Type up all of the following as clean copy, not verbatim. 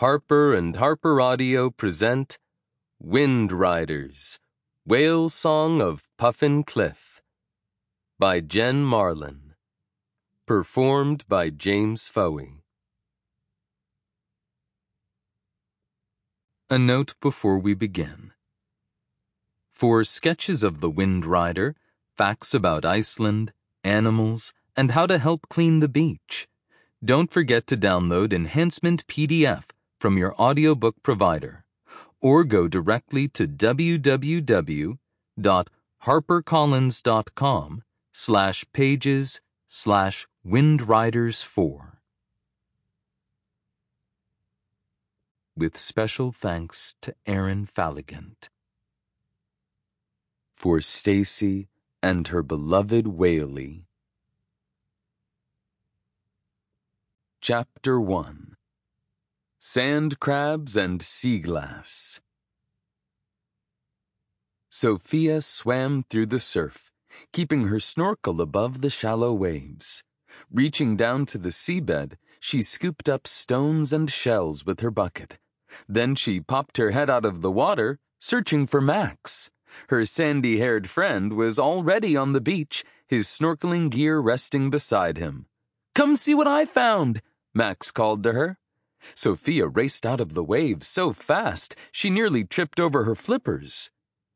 Harper and Harper Audio present Wind Riders, Whale Song of Puffin Cliff by Jen Marlin. Performed by James Fowey. A note before we begin. For sketches of the Wind Rider, facts about Iceland, animals, and how to help clean the beach, don't forget to download Enhancement PDF from your audiobook provider, or go directly to www.harpercollins.com/pages/windriders4. With special thanks to Aaron Falligant. For Stacy and her beloved Whaley. Chapter 1. Sand Crabs and Sea Glass. Sophia swam through the surf, keeping her snorkel above the shallow waves. Reaching down to the seabed, she scooped up stones and shells with her bucket. Then she popped her head out of the water, searching for Max. Her sandy-haired friend was already on the beach, his snorkeling gear resting beside him. "Come see what I found," Max called to her. Sophia raced out of the waves so fast she nearly tripped over her flippers.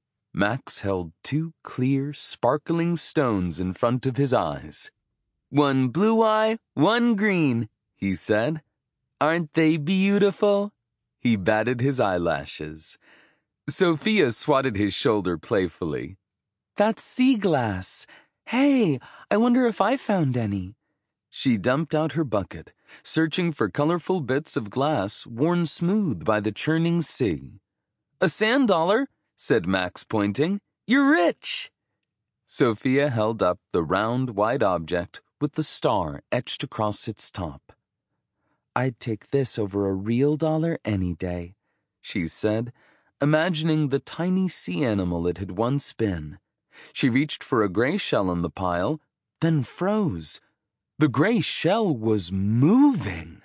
Max held two clear, sparkling stones in front of his eyes. "One blue eye, one green," he said. "Aren't they beautiful?" He batted his eyelashes. Sophia swatted his shoulder playfully. "That's sea glass. Hey, I wonder if I found any." She dumped out her bucket, searching for colorful bits of glass worn smooth by the churning sea. "A sand dollar," said Max, pointing. "You're rich." Sophia held up the round, white object with the star etched across its top. "I'd take this over a real dollar any day," she said, imagining the tiny sea animal it had once been. She reached for a gray shell in the pile, then froze. The gray shell was moving.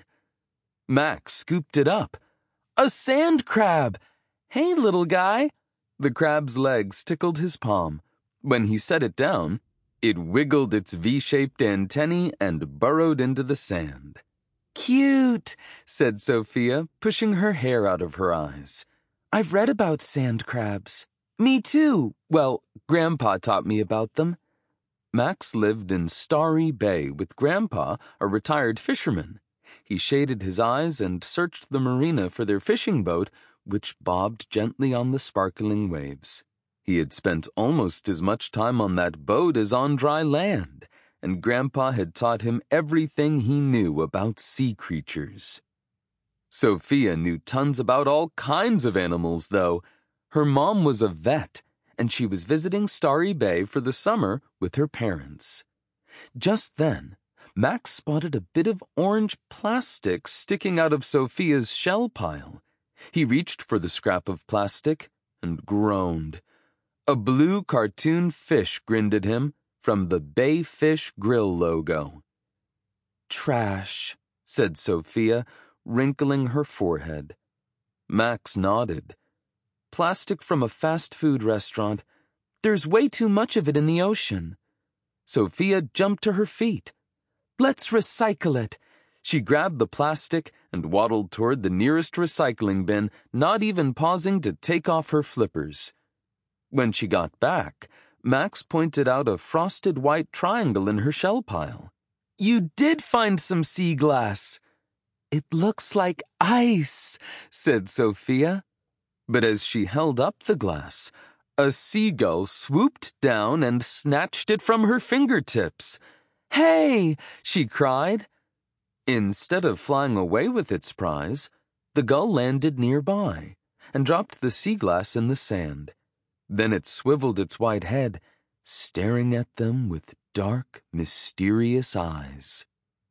Max scooped it up. "A sand crab! Hey, little guy!" The crab's legs tickled his palm. When he set it down, it wiggled its V-shaped antennae and burrowed into the sand. "Cute," said Sophia, pushing her hair out of her eyes. "I've read about sand crabs." "Me too. Well, Grandpa taught me about them." Max lived in Starry Bay with Grandpa, a retired fisherman. He shaded his eyes and searched the marina for their fishing boat, which bobbed gently on the sparkling waves. He had spent almost as much time on that boat as on dry land, and Grandpa had taught him everything he knew about sea creatures. Sophia knew tons about all kinds of animals, though. Her mom was a vet, and she was visiting Starry Bay for the summer with her parents. Just then, Max spotted a bit of orange plastic sticking out of Sophia's shell pile. He reached for the scrap of plastic and groaned. A blue cartoon fish grinned at him from the Bay Fish Grill logo. "Trash," said Sophia, wrinkling her forehead. Max nodded. "Plastic from a fast food restaurant. There's way too much of it in the ocean." Sophia jumped to her feet. "Let's recycle it." She grabbed the plastic and waddled toward the nearest recycling bin, not even pausing to take off her flippers. When she got back, Max pointed out a frosted white triangle in her shell pile. "You did find some sea glass." "It looks like ice," said Sophia. But as she held up the glass, a seagull swooped down and snatched it from her fingertips. "Hey!" she cried. Instead of flying away with its prize, the gull landed nearby and dropped the sea glass in the sand. Then it swiveled its white head, staring at them with dark, mysterious eyes.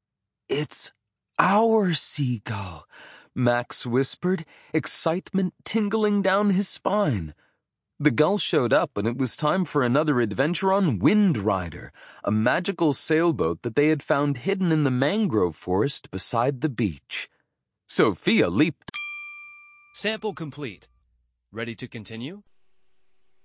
"It's our seagull," Max whispered, excitement tingling down his spine. The gull showed up, and it was time for another adventure on Wind Rider, a magical sailboat that they had found hidden in the mangrove forest beside the beach. Sophia leaped Sample complete. Ready to continue?